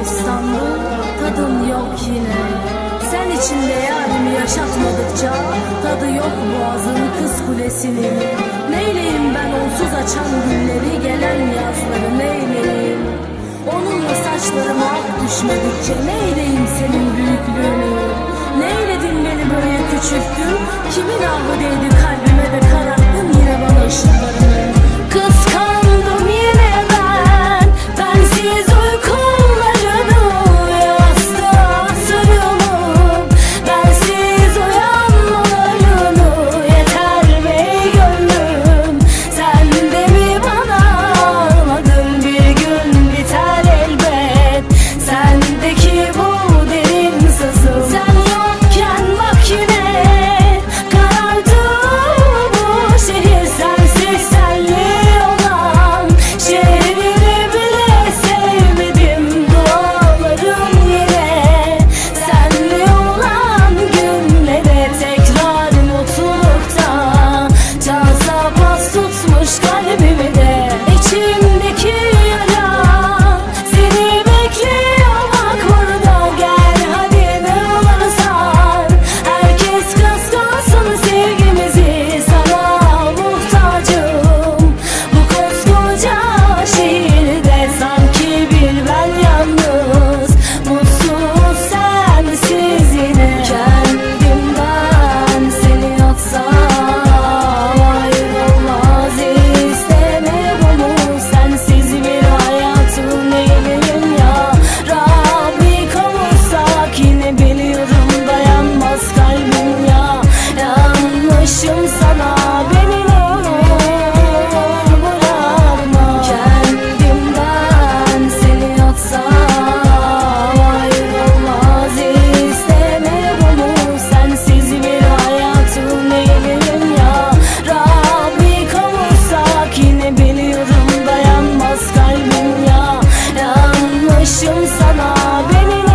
İstanbul, tadın yok yine. Sen içinde yarimi yaşatmadıkça tadı yok boğazın Kız Kulesi'nin. Neyleyim ben onsuz açan gülleri, gelen yazları neyleyim? Onunla saçlarıma ak düşmedikçe neyleyim senin büyüklüğünü? Neyledin beni böyle küçülttün? Kimin ahı değdi kalbime de kararttın yine bana ışıklarını? Kıskandım yine ben, bensiz uykularını. Yastığa sarılıp bensiz uyanmalarını. Yeter be gönlüm, sen de mi bana ağladın? Bir gün biter elbet sendeki bu derin sızı. Sen yokken bak yine karardı bu şehir. Sensiz senli olan şehrini bile sevmedim. Dualarım yine senli olan günlere. Tekrar mutlulukta çalsa bas tutmuş kalbimi de. İçimdeki yara seni bekliyor bak burada. Gel hadi ne olursan, herkes kıskansın sevgimizi. Sana muhtacım bu koskoca şehirde. Sanki bir ben yalnız, mutsuz sensiz yine. Kendimden seni atsam ayrılmaz istemem onu. Sensiz bir hayatım neylerim ya Rabbi, kavursak yine biliyorum dayanmaz kalbim ya. Yanlışım sana, beni ne olur bırakma. Kendimden seni atsam ayrılmaz istemem onu. Sensiz bir hayatım neylerim ya Rabbi, kavursak yine biliyorum dayanmaz kalbim ya. Yanlışım sana, beni ne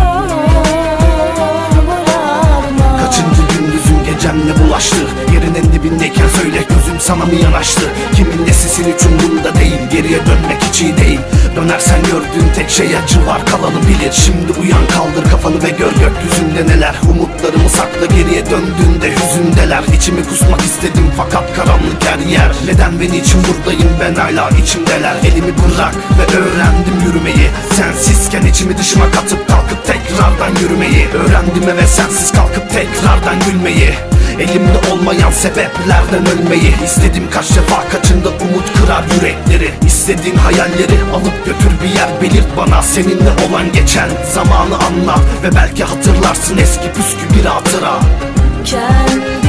olur bırakma. Kaçıncı gündüzün gecemle bulaştı? Yerin en dibindeyken söyle, gözüm sana mı yanaştı? Kimin nesisin hiç umurumda değil, geriye dönmek hiç iyi değil. Dönersen gördüğün tek şey acı var, kalanı bilir. Şimdi uyan, kaldır kafanı ve gör gökyüzünde neler. Umutlarımı sakla, geriye döndüğünde hüzündeler. İçimi kusmak istedim fakat karanlık her yer. Neden ve niçin buradayım ben hala içimdeler. Elimi bırak ve öğrendim yürümeyi. Sensizken içimi dışıma katıp kalkıp tekrardan yürümeyi. Öğrendim ve sensiz kalkıp tekrardan gülmeyi. Elimde olmayan sebeplerden ölmeyi. İstedim kaç defa, kaçında umut kırar yürekleri. İstediğin hayalleri alıp götür bir yer, belirt bana seninle olan geçen zamanı anlat. Ve belki hatırlarsın eski püskü bir hatıra. Kendi